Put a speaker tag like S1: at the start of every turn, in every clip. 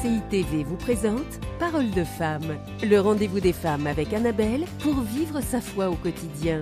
S1: RCI TV vous présente Parole de femme, le rendez-vous des femmes avec Annabelle pour vivre sa foi au quotidien.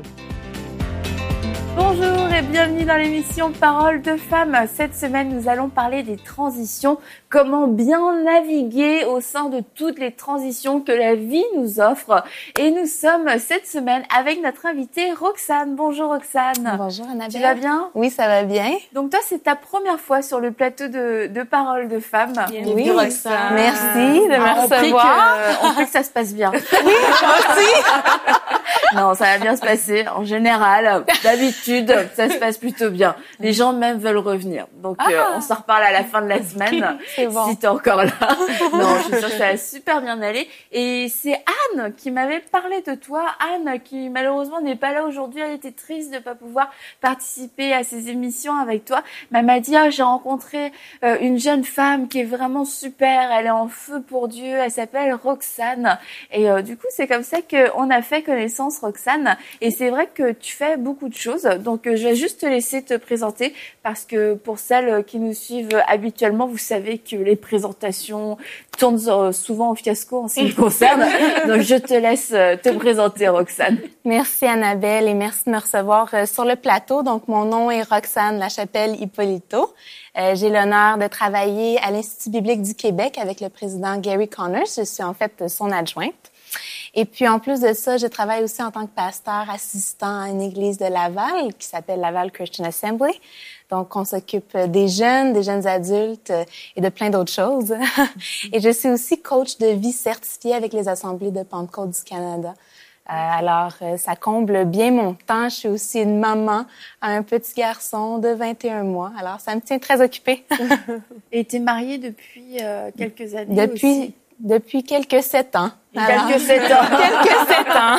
S2: Bonjour et bienvenue dans l'émission Parole de femmes. Cette semaine, nous allons parler des transitions, comment bien naviguer au sein de toutes les transitions que la vie nous offre. Et nous sommes cette semaine avec notre invitée Roxane. Bonjour Roxane.
S3: Bonjour Annabelle.
S2: Tu vas bien?
S3: Oui, ça va bien.
S2: Donc toi, c'est ta première fois sur le plateau de Parole de femmes.
S3: Oui,
S2: Roxane.
S3: Merci de me recevoir.
S2: On prie que ça se passe bien.
S3: Oui, moi aussi.
S2: Non, ça va bien se passer. En général, d'habitude, ça se passe plutôt bien. Les gens même veulent revenir. Donc, on s'en reparle à la fin de la semaine.
S3: C'est bon.
S2: Si t'es encore là. Non, je suis sûre que ça va super bien aller. Et c'est Anne qui m'avait parlé de toi. Anne, qui malheureusement n'est pas là aujourd'hui. Elle était triste de pas pouvoir participer à ces émissions avec toi. Mais elle m'a dit, j'ai rencontré une jeune femme qui est vraiment super. Elle est en feu pour Dieu. Elle s'appelle Roxane. Et du coup, c'est comme ça qu'on a fait connaissance, Roxane. Et c'est vrai que tu fais beaucoup de choses. Donc, je vais juste te laisser te présenter parce que pour celles qui nous suivent habituellement, vous savez que les présentations tournent souvent au fiasco en ce qui me concerne. Donc, je te laisse te présenter, Roxane.
S3: Merci Annabelle et merci de me recevoir sur le plateau. Donc, mon nom est Roxane Lachapelle Hippolito. J'ai l'honneur de travailler à l'Institut biblique du Québec avec le président Gary Connors. Je suis en fait son adjointe. Et puis, en plus de ça, je travaille aussi en tant que pasteur assistant à une église de Laval qui s'appelle Laval Christian Assembly. Donc, on s'occupe des jeunes adultes et de plein d'autres choses. Et je suis aussi coach de vie certifiée avec les Assemblées de Pentecôte du Canada. Alors, ça comble bien mon temps. Je suis aussi une maman à un petit garçon de 21 mois. Alors, ça me tient très occupée.
S2: Et tu es mariée depuis quelques années aussi?
S3: Depuis quelques 7 ans.
S2: Quelques 7 ans.
S3: Quelques 7 ans.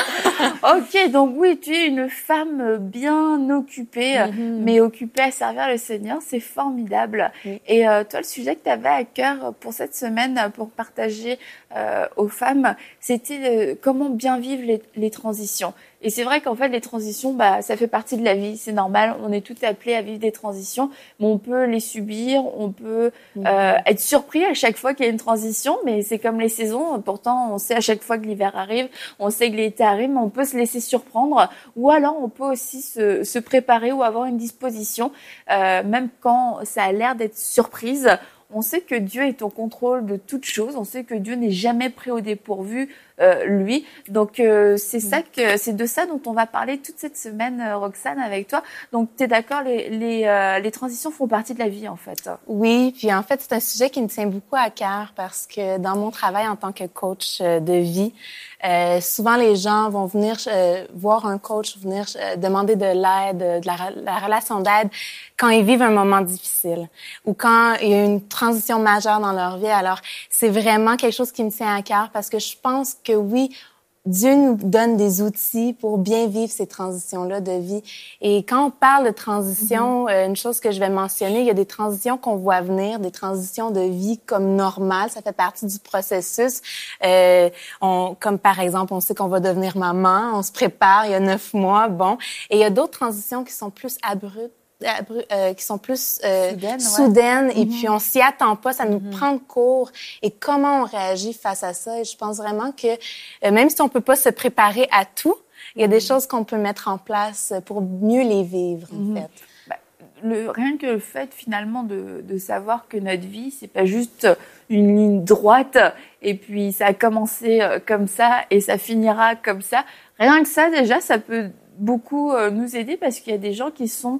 S2: Ok, donc oui, tu es une femme bien occupée, mais occupée à servir le Seigneur, c'est formidable.
S3: Oui.
S2: Et toi, le sujet que tu avais à cœur pour cette semaine, pour partager aux femmes, c'était comment bien vivre les transitions. Et c'est vrai qu'en fait, les transitions, ça fait partie de la vie, c'est normal. On est toutes appelées à vivre des transitions, mais on peut les subir, on peut être surpris à chaque fois qu'il y a une transition, mais c'est comme les saisons. Pourtant, on sait à chaque fois que l'hiver arrive, on sait que l'été arrive, mais on peut se laisser surprendre. Ou alors, on peut aussi se préparer ou avoir une disposition, même quand ça a l'air d'être surprise. On sait que Dieu est au contrôle de toutes choses. On sait que Dieu n'est jamais pris au dépourvu, lui. Donc, c'est de ça dont on va parler toute cette semaine, Roxane, avec toi. Donc, t'es d'accord, les transitions font partie de la vie, en fait.
S3: Oui, puis en fait, c'est un sujet qui me tient beaucoup à cœur parce que dans mon travail en tant que coach de vie, souvent les gens vont venir voir un coach, venir demander de l'aide, de la relation d'aide quand ils vivent un moment difficile ou quand il y a une transition majeure dans leur vie. Alors, c'est vraiment quelque chose qui me tient à cœur parce que je pense que oui, Dieu nous donne des outils pour bien vivre ces transitions-là de vie. Et quand on parle de transition, une chose que je vais mentionner, il y a des transitions qu'on voit venir, des transitions de vie comme normales, ça fait partie du processus. Comme par exemple, on sait qu'on va devenir maman, on se prépare, il y a 9 mois, bon. Et il y a d'autres transitions qui sont plus abruptes, qui sont plus soudaines et puis on s'y attend pas, ça nous prend de court et comment on réagit face à ça. Et je pense vraiment que même si on peut pas se préparer à tout, il y a des choses qu'on peut mettre en place pour mieux les vivre en fait.
S2: Rien que le fait finalement de savoir que notre vie c'est pas juste une ligne droite et puis ça a commencé comme ça et ça finira comme ça. Rien que ça déjà ça peut beaucoup nous aider parce qu'il y a des gens qui sont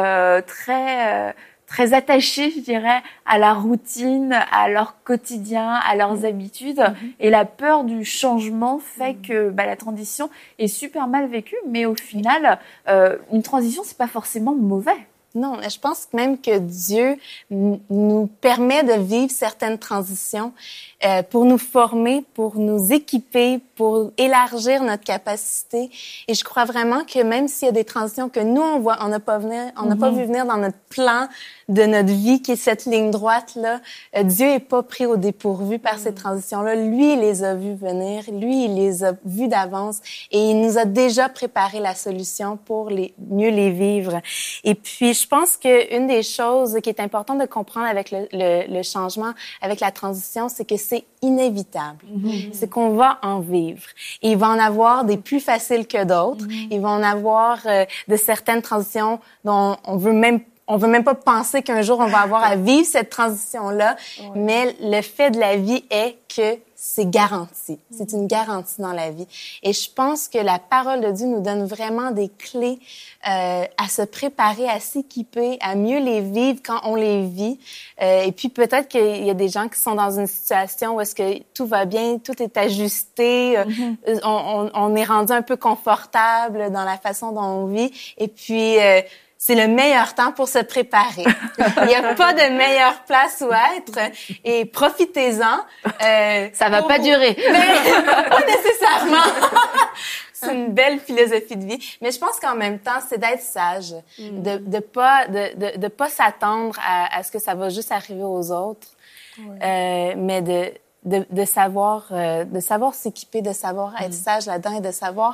S2: très attachés, je dirais, à la routine, à leur quotidien, à leurs habitudes. Et la peur du changement fait que la transition est super mal vécue. Mais au final, une transition, c'est pas forcément mauvais.
S3: Non, je pense même que Dieu nous permet de vivre certaines transitions pour nous former, pour nous équiper, pour élargir notre capacité. Et je crois vraiment que même s'il y a des transitions que nous on n'a pas vu venir dans notre plan de notre vie, qui est cette ligne droite-là. Dieu est pas pris au dépourvu par ces transitions-là. Lui, il les a vues venir. Lui, il les a vues d'avance. Et il nous a déjà préparé la solution pour mieux les vivre. Et puis, je pense qu'une des choses qui est importante de comprendre avec le changement, avec la transition, c'est que c'est inévitable. C'est qu'on va en vivre. Et il va en avoir des plus faciles que d'autres. Il va en avoir de certaines transitions dont on veut même pas penser qu'un jour on va avoir à vivre cette transition-là. Mais le fait de la vie est que c'est garanti. C'est une garantie dans la vie. Et je pense que la parole de Dieu nous donne vraiment des clés à se préparer, à s'équiper, à mieux les vivre quand on les vit. Et puis peut-être qu'il y a des gens qui sont dans une situation où est-ce que tout va bien, tout est ajusté, on est rendu un peu confortable dans la façon dont on vit. Et puis c'est le meilleur temps pour se préparer. Il n'y a pas de meilleure place où être et profitez-en.
S2: Ça va pas durer.
S3: Mais, pas nécessairement. C'est une belle philosophie de vie. Mais je pense qu'en même temps, c'est d'être sage, de pas s'attendre à ce que ça va juste arriver aux autres, mais de savoir s'équiper, de savoir être sage là-dedans et de savoir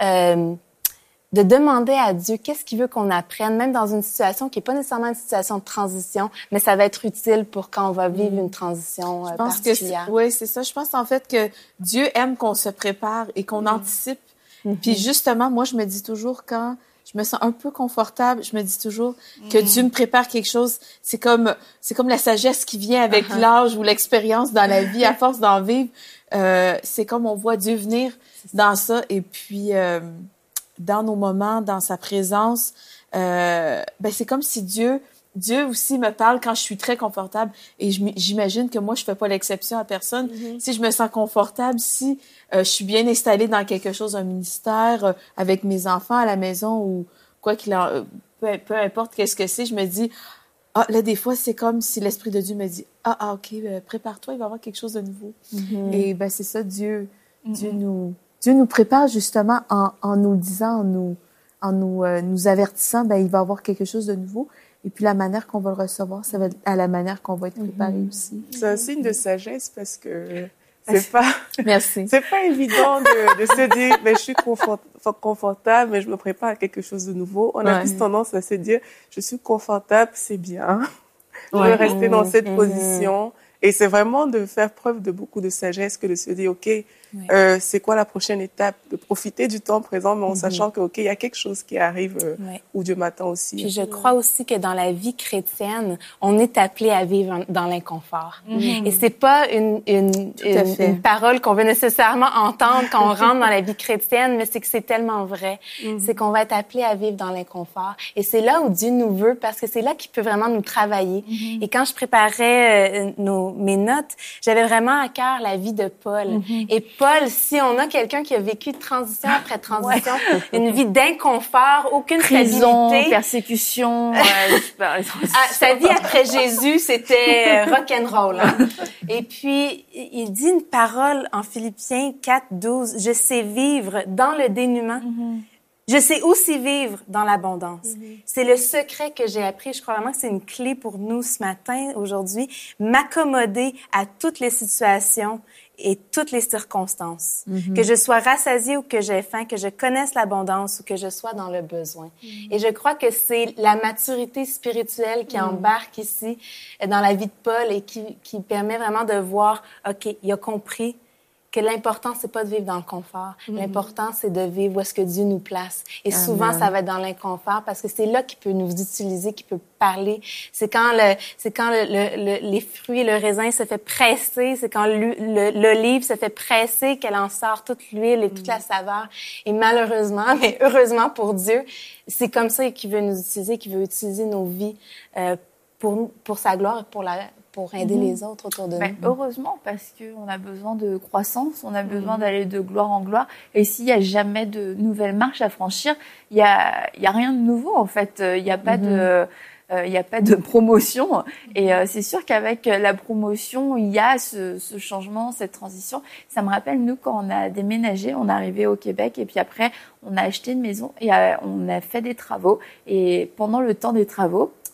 S3: de demander à Dieu qu'est-ce qu'il veut qu'on apprenne, même dans une situation qui est pas nécessairement une situation de transition, mais ça va être utile pour quand on va vivre une transition particulière.
S4: Oui, c'est ça. Je pense en fait que Dieu aime qu'on se prépare et qu'on anticipe. Puis justement, moi, je me dis toujours quand je me sens un peu confortable, je me dis toujours que Dieu me prépare quelque chose. C'est comme la sagesse qui vient avec l'âge ou l'expérience dans la vie à force d'en vivre. C'est comme on voit Dieu venir dans ça et puis dans nos moments, dans sa présence, c'est comme si Dieu aussi me parle quand je suis très confortable et j'imagine que moi je fais pas l'exception à personne. Si je me sens confortable, si je suis bien installée dans quelque chose, un ministère, avec mes enfants à la maison ou quoi qu'il en peu importe qu'est-ce que c'est, je me dis là des fois c'est comme si l'Esprit de Dieu me dit OK, prépare-toi, il va y avoir quelque chose de nouveau. Et c'est ça, Dieu nous prépare justement en nous disant, en nous avertissant, il va y avoir quelque chose de nouveau. Et puis la manière qu'on va le recevoir, ça va être à la manière qu'on va être préparé aussi.
S5: C'est un signe de sagesse parce que c'est pas.
S4: Merci.
S5: C'est pas évident de se dire, je suis confortable, mais je me prépare à quelque chose de nouveau. On a plus tendance à se dire, je suis confortable, c'est bien. Je veux rester dans cette position. Et c'est vraiment de faire preuve de beaucoup de sagesse que de se dire, OK, c'est quoi la prochaine étape? De profiter du temps présent, mais en sachant que, OK, il y a quelque chose qui arrive où Dieu m'attend aussi.
S3: Puis je crois aussi que dans la vie chrétienne, on est appelé à vivre dans l'inconfort. Et c'est pas une parole qu'on veut nécessairement entendre quand on rentre dans la vie chrétienne, mais c'est que c'est tellement vrai. C'est qu'on va être appelé à vivre dans l'inconfort. Et c'est là où Dieu nous veut, parce que c'est là qu'il peut vraiment nous travailler. Et quand je préparais mes notes, j'avais vraiment à cœur la vie de Paul. Et Paul, si on a quelqu'un qui a vécu transition après transition, une vie d'inconfort, aucune
S2: prison,
S3: stabilité,
S2: persécution,
S3: sa vie après Jésus, c'était rock'n'roll. Et puis, il dit une parole en Philippiens 4:12, « Je sais vivre dans le dénuement. Je sais aussi vivre dans l'abondance. » C'est le secret que j'ai appris. Je crois vraiment que c'est une clé pour nous ce matin, aujourd'hui. M'accommoder à toutes les situations et toutes les circonstances. Que je sois rassasiée ou que j'ai faim, que je connaisse l'abondance ou que je sois dans le besoin. Et je crois que c'est la maturité spirituelle qui embarque ici dans la vie de Paul et qui permet vraiment de voir, OK, il a compris que l'important, c'est pas de vivre dans le confort. L'important, c'est de vivre où est-ce que Dieu nous place. Et souvent, ça va être dans l'inconfort parce que c'est là qu'il peut nous utiliser, qu'il peut parler. C'est quand les fruits et le raisin se fait presser, c'est quand l'olive se fait presser qu'elle en sort toute l'huile et toute la saveur. Et malheureusement, mais heureusement pour Dieu, c'est comme ça qu'il veut nous utiliser, qu'il veut utiliser nos vies pour sa gloire et pour aider les autres autour de nous.
S2: Heureusement, parce qu'on a besoin de croissance, on a besoin d'aller de gloire en gloire. Et s'il n'y a jamais de nouvelles marches à franchir, il y a rien de nouveau, en fait. Il n'y a pas de promotion. Et c'est sûr qu'avec la promotion, il y a ce changement, cette transition. Ça me rappelle, nous, quand on a déménagé, on est arrivé au Québec et puis après, on a acheté une maison et on a fait des travaux. Et pendant le temps des travaux,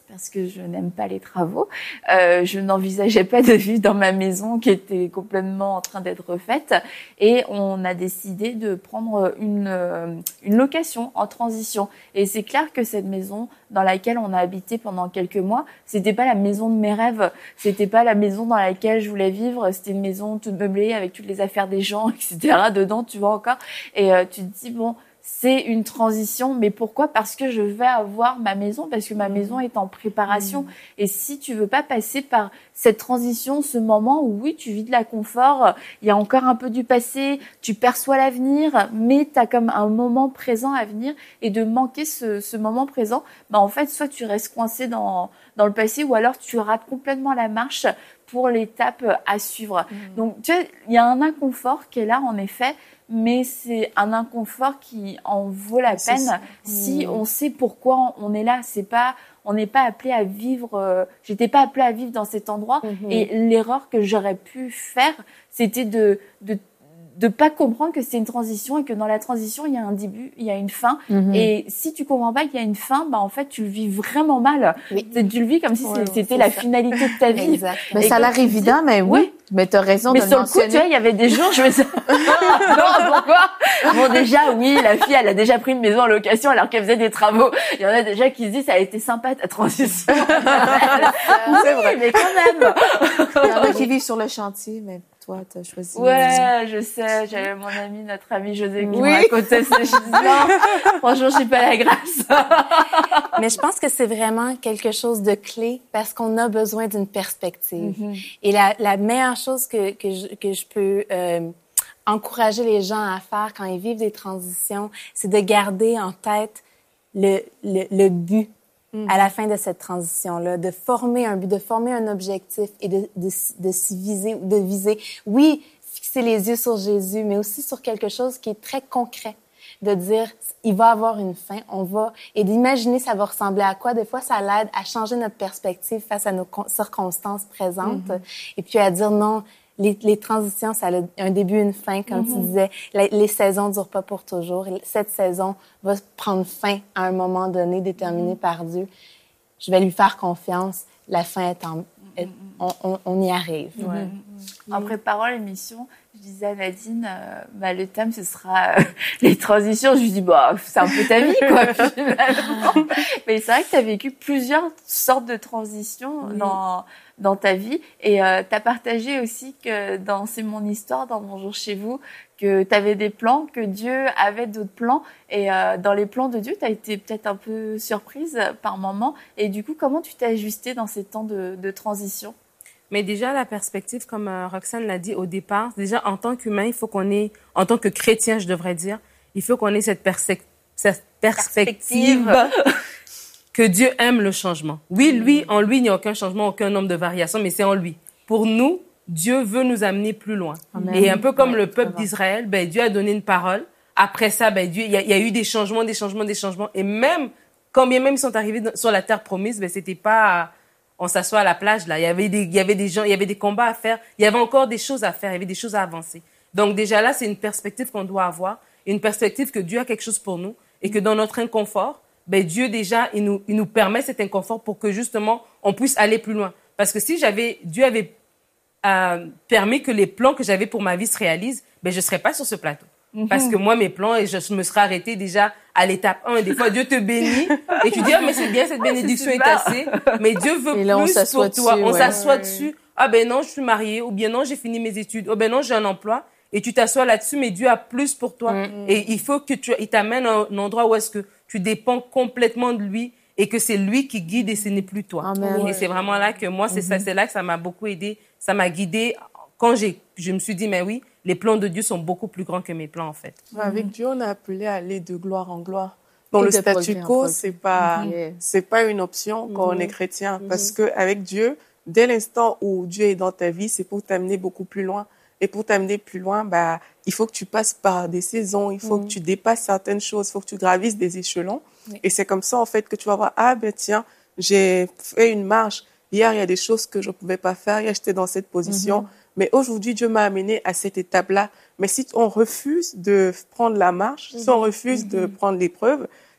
S2: parce que je n'aime pas les travaux. Je n'envisageais pas de vivre dans ma maison qui était complètement en train d'être refaite. Et on a décidé de prendre une location en transition. Et c'est clair que cette maison dans laquelle on a habité pendant quelques mois, c'était pas la maison de mes rêves. C'était pas la maison dans laquelle je voulais vivre. C'était une maison toute meublée avec toutes les affaires des gens, etc. dedans, tu vois encore. Et tu te dis, bon, c'est une transition, mais pourquoi? Parce que je vais avoir ma maison, parce que ma maison est en préparation. Et si tu veux pas passer par cette transition, ce moment où oui, tu vis de la confort, il y a encore un peu du passé, tu perçois l'avenir, mais tu as comme un moment présent à venir, et de manquer ce moment présent, bah en fait, soit tu restes coincé dans le passé, ou alors tu rates complètement la marche pour l'étape à suivre. Donc, tu vois, il y a un inconfort qui est là, en effet, mais c'est un inconfort qui en vaut la peine si on sait pourquoi on est là. On n'est pas appelé à vivre, j'étais pas appelée à vivre dans cet endroit. Et l'erreur que j'aurais pu faire, c'était de pas comprendre que c'est une transition et que dans la transition, il y a un début, il y a une fin. Et si tu comprends pas qu'il y a une fin, bah, en fait, tu le vis vraiment mal. Tu le vis comme si c'était la finalité de ta vie.
S3: Exact.
S4: Mais ça a l'air évident, mais oui. Mais t'as raison de le mentionner.
S2: Mais sur le coup, tu vois, il y avait des jours, je me disais, non, pourquoi? Bon, déjà, oui, la fille, elle a déjà pris une maison en location alors qu'elle faisait des travaux. Il y en a déjà qui se disent, ça a été sympa ta transition.
S5: C'est vrai.
S2: Mais quand même.
S4: Il y en a qui vivent sur le chantier, mais toi, t'as choisi.
S2: Ouais, je sais, j'avais mon ami, notre ami José qui me racontait ça. Je dis, non, franchement, je suis pas la grâce.
S3: Mais je pense que c'est vraiment quelque chose de clé parce qu'on a besoin d'une perspective. Et la meilleure chose que je peux encourager les gens à faire quand ils vivent des transitions, c'est de garder en tête le but à la fin de cette transition-là, de former un but, de former un objectif et de s'y viser, de viser. Oui, fixer les yeux sur Jésus, mais aussi sur quelque chose qui est très concret. De dire, il va avoir une fin, et d'imaginer ça va ressembler à quoi. Des fois, ça l'aide à changer notre perspective face à nos circonstances présentes. Et puis à dire non, les transitions, ça a un début, une fin, comme tu disais. Les saisons durent pas pour toujours. Cette saison va prendre fin à un moment donné, déterminé par Dieu. Je vais lui faire confiance. La fin on y arrive.
S2: En préparant l'émission, je disais à Nadine, le thème, ce sera les transitions. Je lui dis, c'est un peu ta vie, quoi, finalement. Mais c'est vrai que tu as vécu plusieurs sortes de transitions dans ta vie. Et tu as partagé aussi que dans C'est mon histoire, dans Bonjour chez vous, que tu avais des plans, que Dieu avait d'autres plans. Et dans les plans de Dieu, tu as été peut-être un peu surprise par moments. Et du coup, comment tu t'es ajustée dans ces temps de transition?
S6: Mais déjà, la perspective, comme Roxane l'a dit au départ, déjà, en tant qu'humain, il faut qu'on ait, en tant que chrétien, je devrais dire, il faut qu'on ait cette perspective que Dieu aime le changement. Oui, en lui, il n'y a aucun changement, aucun nombre de variations, mais c'est en lui. Pour nous, Dieu veut nous amener plus loin. Amen. Et un peu comme le peuple d'Israël, Dieu a donné une parole. Après ça, Dieu, il y a eu des changements. Et même, quand bien même ils sont arrivés sur la terre promise, c'était pas, on s'assoit à la plage, là. Il y avait des gens, il y avait des combats à faire. Il y avait encore des choses à faire, il y avait des choses à avancer. Donc, déjà là, c'est une perspective qu'on doit avoir. Une perspective que Dieu a quelque chose pour nous. Et que dans notre inconfort, Dieu, déjà, il nous permet cet inconfort pour que, justement, on puisse aller plus loin. Parce que si Dieu avait permis que les plans que j'avais pour ma vie se réalisent, je serais pas sur ce plateau. Parce que moi, mes plans, et je me serais arrêtée déjà à l'étape 1. Et des fois, Dieu te bénit. Et tu dis, mais c'est bien, cette bénédiction est assez. Mais Dieu veut plus pour toi. On s'assoit dessus. Ah non, je suis mariée. Ou bien non, j'ai fini mes études. Ou bien non, j'ai un emploi. Et tu t'assois là-dessus, mais Dieu a plus pour toi. Et il faut que il t'amène à un endroit où est-ce que tu dépends complètement de lui et que c'est lui qui guide et ce n'est plus toi. Amen. Et c'est vraiment là que moi, c'est là que ça m'a beaucoup aidé. Ça m'a guidée quand je me suis dit, mais oui, les plans de Dieu sont beaucoup plus grands que mes plans, en fait.
S5: Avec Dieu, on est appelé à aller de gloire en gloire. Donc, le statu quo, c'est pas une option quand on est chrétien. Parce que avec Dieu, dès l'instant où Dieu est dans ta vie, c'est pour t'amener beaucoup plus loin. Et pour t'amener plus loin, il faut que tu passes par des saisons, il faut que tu dépasses certaines choses, il faut que tu gravisses des échelons. Et c'est comme ça, en fait, que tu vas voir, tiens, j'ai fait une marche. Hier, il y a des choses que je ne pouvais pas faire. Hier, j'étais dans cette position. Mais aujourd'hui, Dieu m'a amené à cette étape-là. Mais si on refuse de prendre la marche, si on refuse de prendre l'épreuve,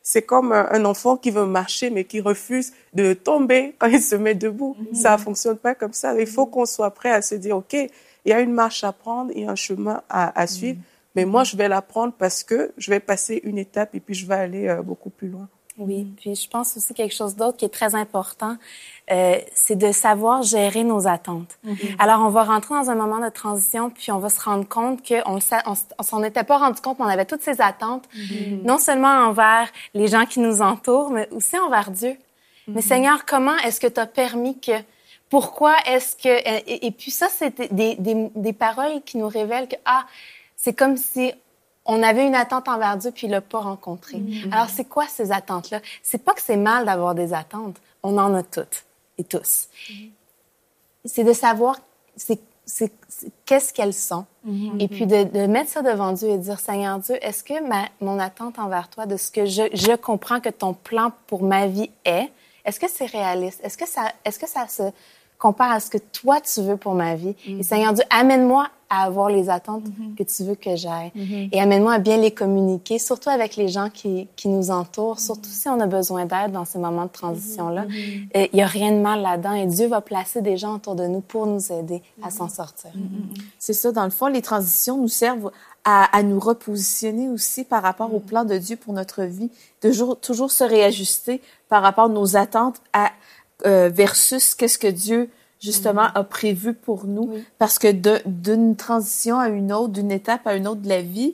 S5: c'est comme un enfant qui veut marcher, mais qui refuse de tomber quand il se met debout. Ça fonctionne pas comme ça. Il faut qu'on soit prêt à se dire, OK, il y a une marche à prendre, il y a un chemin à suivre, mais moi, je vais la prendre parce que je vais passer une étape et puis je vais aller beaucoup plus loin.
S3: Oui, puis je pense aussi quelque chose d'autre qui est très important, c'est de savoir gérer nos attentes. Alors, on va rentrer dans un moment de transition, puis on va se rendre compte qu'on s'en était pas rendu compte, mais on avait toutes ces attentes, non seulement envers les gens qui nous entourent, mais aussi envers Dieu. Mais Seigneur, comment est-ce que tu as permis que... Pourquoi est-ce que... Et puis ça, c'est des paroles qui nous révèlent que, c'est comme si on avait une attente envers Dieu puis il l'a pas rencontré. Alors, c'est quoi ces attentes-là? C'est pas que c'est mal d'avoir des attentes. On en a toutes et tous. C'est de savoir qu'est-ce qu'elles sont. Et puis de mettre ça devant Dieu et de dire, Seigneur Dieu, est-ce que mon attente envers toi, de ce que je comprends que ton plan pour ma vie est-ce que c'est réaliste? Est-ce que ça se compare à ce que toi, tu veux pour ma vie? Et Seigneur Dieu, amène-moi à avoir les attentes que tu veux que j'aille. Et amène-moi à bien les communiquer, surtout avec les gens qui nous entourent, surtout si on a besoin d'aide dans ces moments de transition-là. Il n'y a rien de mal là-dedans et Dieu va placer des gens autour de nous pour nous aider à s'en sortir.
S4: C'est ça, dans le fond, les transitions nous servent à nous repositionner aussi par rapport au plan de Dieu pour notre vie, toujours se réajuster par rapport à nos attentes versus qu'est-ce que Dieu justement a prévu pour nous, parce que d'une transition à une autre, d'une étape à une autre de la vie,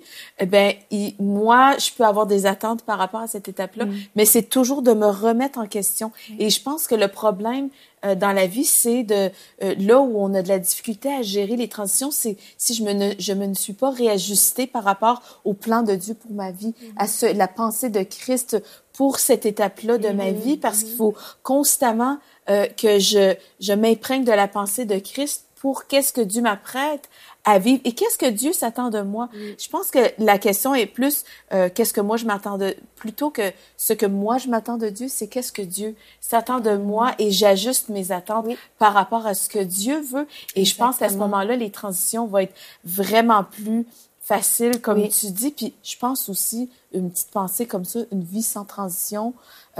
S4: moi je peux avoir des attentes par rapport à cette étape-là, mais c'est toujours de me remettre en question. Et je pense que le problème dans la vie, c'est là où on a de la difficulté à gérer les transitions, c'est si je me ne suis pas réajustée par rapport au plan de Dieu pour ma vie, à la pensée de Christ pour cette étape-là de ma vie, parce qu'il faut constamment que je m'imprègne de la pensée de Christ pour qu'est-ce que Dieu m'apprête à vivre et qu'est-ce que Dieu s'attend de moi. Je pense que la question est plus qu'est-ce que moi je m'attends plutôt que ce que moi je m'attends de Dieu, c'est qu'est-ce que Dieu s'attend de moi et j'ajuste mes attentes par rapport à ce que Dieu veut. Et je pense qu'à ce moment-là, les transitions vont être vraiment plus faciles, comme tu dis. Puis je pense aussi, une petite pensée comme ça, une vie sans transition.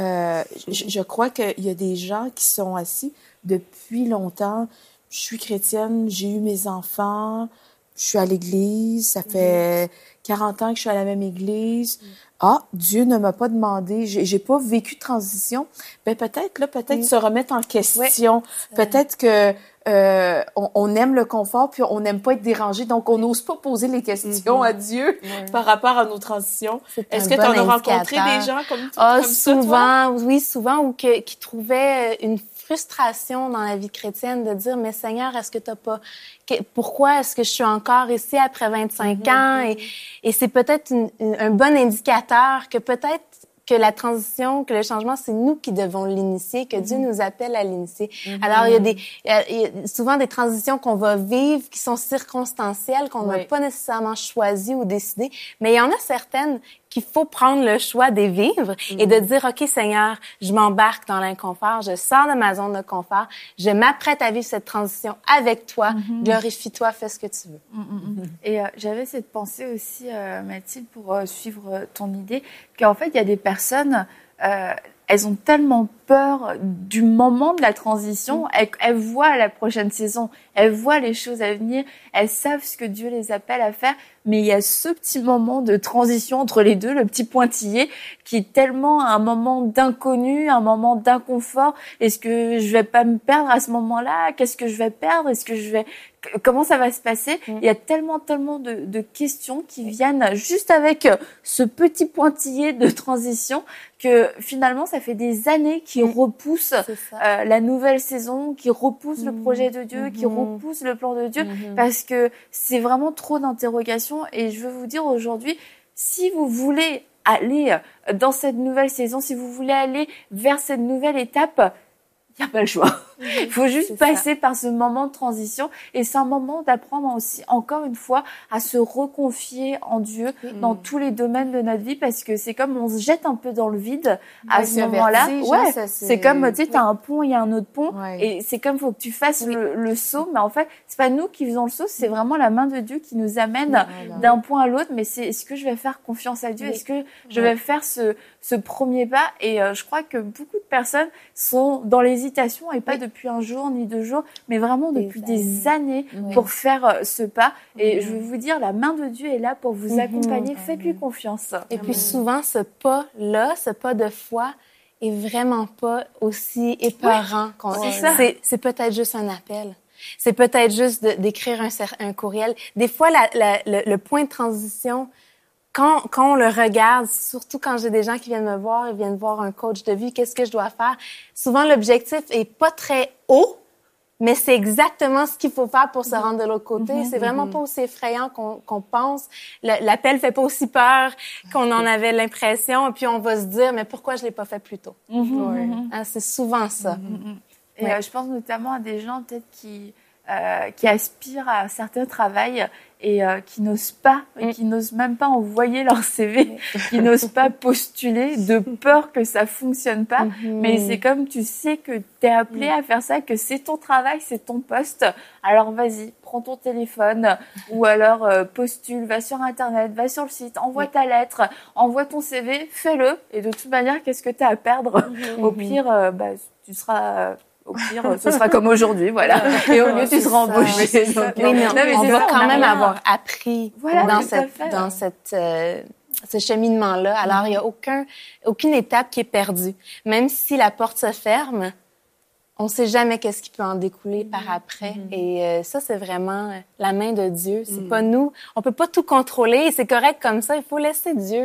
S4: Je crois qu'il y a des gens qui sont assis depuis longtemps. Je suis chrétienne, j'ai eu mes enfants, je suis à l'église, ça fait 40 ans que je suis à la même église. Dieu ne m'a pas demandé, j'ai pas vécu de transition. Peut-être se remettre en question. Peut-être que on aime le confort puis on n'aime pas être dérangé, donc on n'ose pas poser les questions à Dieu par rapport à nos transitions. Est-ce que tu en as rencontré des gens comme ça,
S3: souvent, toi? Oui, souvent, ou qui trouvaient une frustration dans la vie chrétienne de dire, mais Seigneur, est-ce que t'as pas, pourquoi est-ce que je suis encore ici après 25 ans? Et c'est peut-être un bon indicateur que peut-être que la transition, que le changement, c'est nous qui devons l'initier, que Dieu nous appelle à l'initier. Alors, il y a souvent des transitions qu'on va vivre qui sont circonstancielles, qu'on n'a pas nécessairement choisies ou décidées, mais il y en a certaines qu'il faut prendre le choix de vivre et de dire, OK, Seigneur, je m'embarque dans l'inconfort, je sors de ma zone de confort, je m'apprête à vivre cette transition avec toi, glorifie-toi, fais ce que tu veux.
S2: Et j'avais cette pensée aussi, Mathilde, pour suivre ton idée, qu'en fait, il y a des personnes, elles ont tellement peur du moment de la transition, elles voient la prochaine saison, elles voient les choses à venir, elles savent ce que Dieu les appelle à faire, mais il y a ce petit moment de transition entre les deux, le petit pointillé, qui est tellement un moment d'inconnu, un moment d'inconfort. Est-ce que je vais pas me perdre à ce moment-là? Qu'est-ce que je vais perdre? Comment ça va se passer? Il y a tellement de questions qui viennent juste avec ce petit pointillé de transition que finalement ça fait des années qui repousse la nouvelle saison, qui repousse le projet de Dieu, qui repousse le plan de Dieu, parce que c'est vraiment trop d'interrogations. Et je veux vous dire aujourd'hui, si vous voulez aller dans cette nouvelle saison, si vous voulez aller vers cette nouvelle étape, il n'y a pas le choix. Il faut juste passer par ce moment de transition. Et c'est un moment d'apprendre aussi, encore une fois, à se reconfier en Dieu dans tous les domaines de notre vie, parce que c'est comme on se jette un peu dans le vide à ce moment-là. C'est comme, tu sais, t'as un pont, il y a un autre pont. Et c'est comme, faut que tu fasses le saut. Mais en fait, c'est pas nous qui faisons le saut, c'est vraiment la main de Dieu qui nous amène d'un point à l'autre. Mais c'est, est-ce que je vais faire confiance à Dieu? Est-ce que je vais faire ce premier pas? Et je crois que beaucoup de personnes sont dans l'hésitation, et pas depuis un jour ni 2 jours, mais vraiment depuis des années pour faire ce pas. Et je veux vous dire, la main de Dieu est là pour vous accompagner. Faites-lui confiance.
S3: Et puis souvent, ce pas-là, ce pas de foi, est vraiment pas aussi épeurant qu'on... C'est peut-être juste un appel. C'est peut-être juste d'écrire un courriel. Des fois, le point de transition, quand on le regarde, surtout quand j'ai des gens qui viennent me voir, ils viennent voir un coach de vie, qu'est-ce que je dois faire? Souvent, l'objectif est pas très haut, mais c'est exactement ce qu'il faut faire pour se rendre de l'autre côté. C'est vraiment pas aussi effrayant qu'on pense. L'appel fait pas aussi peur qu'on en avait l'impression. Et puis, on va se dire, mais pourquoi je l'ai pas fait plus tôt? C'est souvent ça.
S2: Et je pense notamment à des gens peut-être qui aspirent à un certain travail et qui n'osent pas, qui n'osent même pas envoyer leur CV, qui n'osent pas postuler de peur que ça fonctionne pas. Mais c'est comme tu sais que t'es appelé à faire ça, que c'est ton travail, c'est ton poste. Alors vas-y, prends ton téléphone ou alors postule, va sur Internet, va sur le site, envoie ta lettre, envoie ton CV, fais-le. Et de toute manière, qu'est-ce que t'as à perdre? Au pire, tu seras... Au pire, ce sera comme aujourd'hui, voilà. Et au mieux, tu seras embauché.
S3: On va quand même avoir appris dans ce cheminement-là. Alors, il y a aucune étape qui est perdue. Même si la porte se ferme, on ne sait jamais qu'est-ce qui peut en découler par après. Et ça, c'est vraiment la main de Dieu. C'est pas nous. On peut pas tout contrôler. Et c'est correct comme ça. Il faut laisser Dieu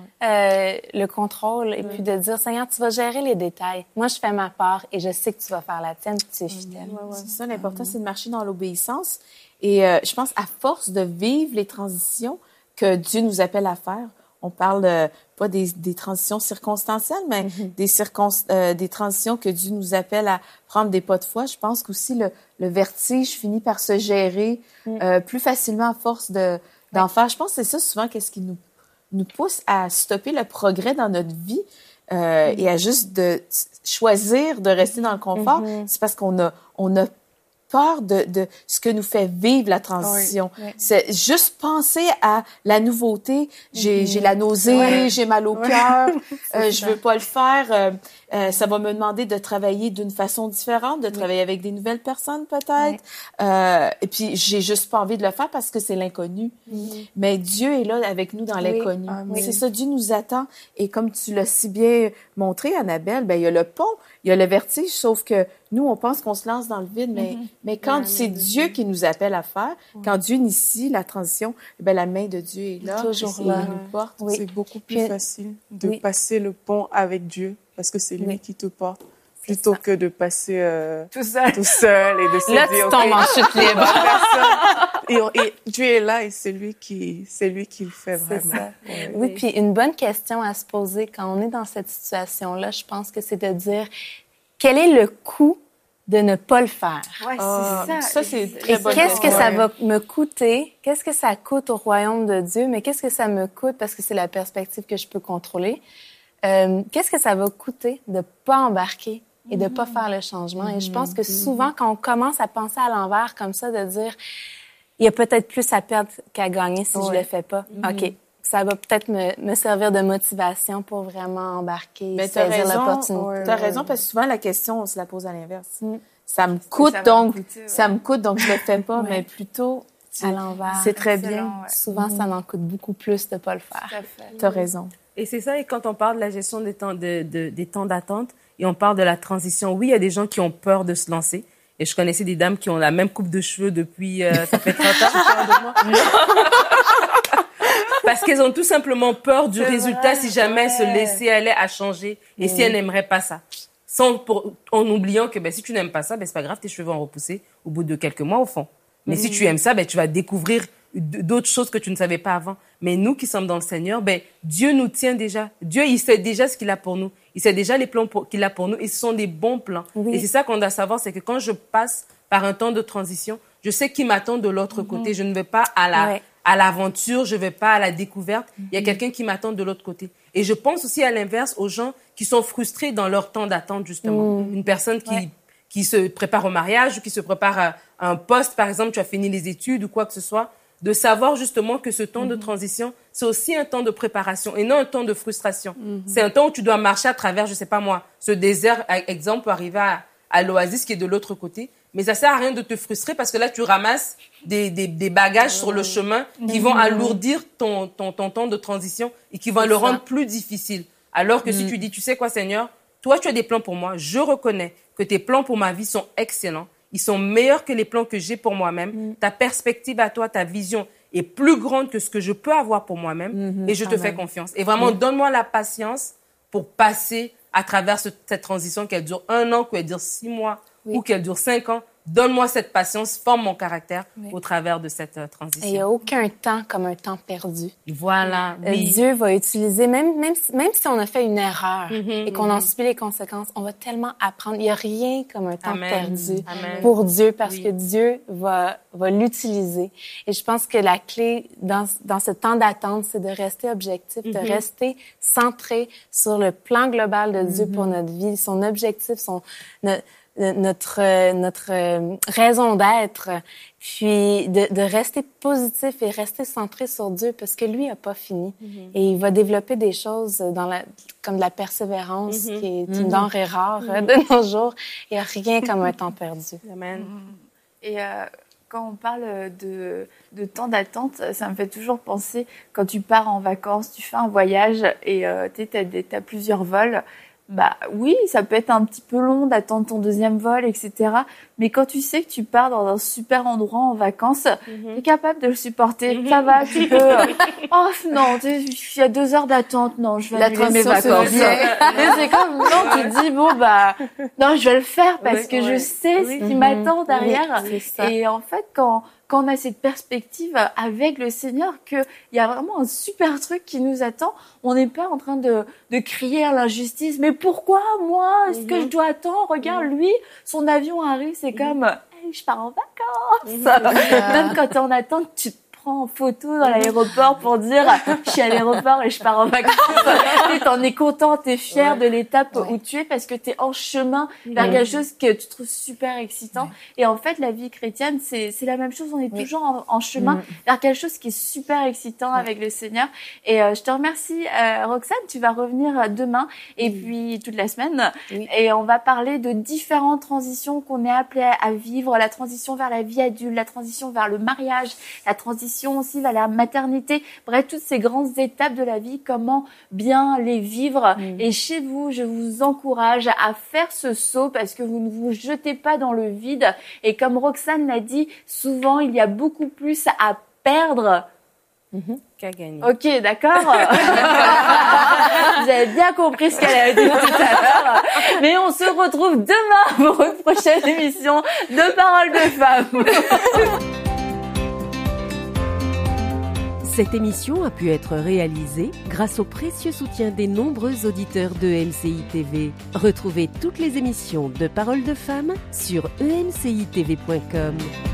S3: le contrôle et puis de dire, Seigneur, tu vas gérer les détails. Moi, je fais ma part et je sais que tu vas faire la tienne, tu es fidèle.
S4: C'est ça, l'important, c'est de marcher dans l'obéissance. Et je pense, à force de vivre les transitions que Dieu nous appelle à faire, on parle pas des transitions circonstancielles, mais des transitions que Dieu nous appelle à prendre des pas de foi. Je pense qu'aussi le vertige finit par se gérer plus facilement à force d'en faire. Je pense que c'est ça souvent qu'est-ce qui nous pousse à stopper le progrès dans notre vie et à juste de choisir de rester dans le confort. C'est parce qu'on a peur de ce que nous fait vivre la transition. C'est juste penser à la nouveauté. J'ai la nausée, j'ai mal au cœur, je veux pas le faire. Ça va me demander de travailler d'une façon différente, de travailler avec des nouvelles personnes peut-être. Et puis j'ai juste pas envie de le faire parce que c'est l'inconnu. Mais Dieu est là avec nous dans l'inconnu. C'est ça, Dieu nous attend. Et comme tu l'as si bien montré, Annabelle, ben il y a le pont, il y a le vertige, sauf que nous, on pense qu'on se lance dans le vide, mais quand c'est Dieu qui nous appelle à faire, quand Dieu initie la transition, ben la main de Dieu est là.
S3: Toujours là.
S4: Nous porte.
S5: C'est beaucoup plus facile de passer le pont avec Dieu, parce que c'est lui qui te porte, plutôt que de passer tout seul et de se
S3: là,
S5: dire...
S3: tu tombes en chute libre.
S5: Et Dieu est là et c'est lui qui le fait vraiment.
S3: Oui, puis une bonne question à se poser quand on est dans cette situation-là, je pense que c'est de dire quel est le coût de ne pas le faire?
S2: Ouais, c'est ça.
S4: Ça, c'est très
S3: Et
S4: bonne
S3: qu'est-ce que
S4: question.
S3: ça va me coûter? Qu'est-ce que ça coûte au royaume de Dieu? Mais qu'est-ce que ça me coûte parce que c'est la perspective que je peux contrôler? Qu'est-ce que ça va coûter de pas embarquer et de pas faire le changement? Et je pense que souvent, quand on commence à penser à l'envers comme ça, de dire, il y a peut-être plus à perdre qu'à gagner si je le fais pas. OK. Ça va peut-être me servir de motivation pour vraiment embarquer et saisir l'opportunité.
S4: T'as raison, parce que souvent, la question, on se la pose à l'inverse. Ça me coûte, donc je le fais pas, mais plutôt
S3: à l'envers.
S4: C'est très bien.
S3: Souvent, ça m'en coûte beaucoup plus de pas le faire.
S4: T'as raison.
S6: Et c'est ça, et quand on parle de la gestion des temps d'attente, et on parle de la transition, oui, il y a des gens qui ont peur de se lancer. Et je connaissais des dames qui ont la même coupe de cheveux depuis, ça fait 30 ans. Parce qu'elles ont tout simplement peur du résultat si jamais elles se laissaient aller à changer et si elles n'aimeraient pas ça. En oubliant que si tu n'aimes pas ça, c'est pas grave, tes cheveux vont repousser au bout de quelques mois au fond. Mais si tu aimes ça, tu vas découvrir d'autres choses que tu ne savais pas avant. Mais nous qui sommes dans le Seigneur, ben, Dieu nous tient déjà. Dieu, il sait déjà ce qu'il a pour nous. Il sait déjà les plans qu'il a pour nous et ce sont des bons plans. Oui. Et c'est ça qu'on doit savoir, c'est que quand je passe par un temps de transition, je sais qui m'attend de l'autre côté. Je ne vais pas à l'aventure, je ne vais pas à la découverte. Il y a quelqu'un qui m'attend de l'autre côté. Et je pense aussi à l'inverse aux gens qui sont frustrés dans leur temps d'attente, justement. Une personne qui se prépare au mariage ou qui se prépare à un poste, par exemple, tu as fini les études ou quoi que ce soit, de savoir justement que ce temps de transition, c'est aussi un temps de préparation et non un temps de frustration. C'est un temps où tu dois marcher à travers, je sais pas moi, ce désert, exemple, pour arriver à l'oasis qui est de l'autre côté. Mais ça sert à rien de te frustrer parce que là, tu ramasses des bagages sur le chemin qui vont alourdir ton temps de transition et qui vont le rendre plus difficile. Alors que si tu dis, tu sais quoi, Seigneur, toi, tu as des plans pour moi. Je reconnais que tes plans pour ma vie sont excellents. Ils sont meilleurs que les plans que j'ai pour moi-même. Ta perspective à toi, ta vision est plus grande que ce que je peux avoir pour moi-même. Et je te fais confiance. Et vraiment, donne-moi la patience pour passer à travers cette transition, qu'elle dure 1 an, qu'elle dure 6 mois ou qu'elle dure 5 ans. Donne-moi cette patience, forme mon caractère au travers de cette transition.
S3: Et il n'y a aucun temps comme un temps perdu.
S6: Voilà. Oui.
S3: Dieu va utiliser, même si on a fait une erreur et qu'on en subit les conséquences, on va tellement apprendre. Il n'y a rien comme un temps perdu pour Dieu parce que Dieu va l'utiliser. Et je pense que la clé dans ce temps d'attente, c'est de rester objectif, de rester centré sur le plan global de Dieu pour notre vie, son objectif, notre raison d'être, puis de rester positif et rester centré sur Dieu parce que lui a pas fini et il va développer des choses comme de la persévérance qui est une denrée rare de nos jours. Il y a rien comme un temps perdu.
S6: Amen.
S2: Et quand on parle de temps d'attente, ça me fait toujours penser quand tu pars en vacances, tu fais un voyage et t'as plusieurs vols. Bah oui, ça peut être un petit peu long d'attendre ton 2e vol, etc. Mais quand tu sais que tu pars dans un super endroit en vacances, t'es capable de le supporter. Ça va, tu peux. Oh non, il y a 2 heures d'attente. Non, je vais annuler mes vacances. Mais c'est comme non, tu te dis bon bah non, je vais le faire parce que je sais ce qui m'attend derrière.
S3: C'est ça.
S2: Et en fait, quand on a cette perspective avec le Seigneur qu'il y a vraiment un super truc qui nous attend, on n'est pas en train de crier à l'injustice. Mais pourquoi moi? Est-ce que je dois attendre? Regarde, lui, son avion arrive, c'est comme hey, je pars en vacances. Même quand t'es en attente, tu te prends en photo dans l'aéroport pour dire je suis à l'aéroport et je pars en vacances. Et t'en es content, t'es fier de l'étape où tu es parce que t'es en chemin vers quelque chose que tu trouves super excitant. Et en fait, la vie chrétienne, c'est la même chose. On est toujours en chemin vers quelque chose qui est super excitant avec le Seigneur. Et je te remercie, Roxane. Tu vas revenir demain et puis toute la semaine. Et on va parler de différentes transitions qu'on est appelé à vivre. La transition vers la vie adulte, la transition vers le mariage, la transition aussi vers la maternité. Bref, toutes ces grandes étapes de la vie, comment bien les vivre. Et chez vous, je vous encourage à faire ce saut parce que vous ne vous jetez pas dans le vide. Et comme Roxane l'a dit, souvent, il y a beaucoup plus à perdre
S6: qu'à gagner.
S2: Ok, d'accord. Vous avez bien compris ce qu'elle a dit tout à l'heure. Mais on se retrouve demain pour une prochaine émission de Paroles de Femmes.
S1: Cette émission a pu être réalisée grâce au précieux soutien des nombreux auditeurs de MCI TV. Retrouvez toutes les émissions de Paroles de Femmes sur emcitv.com.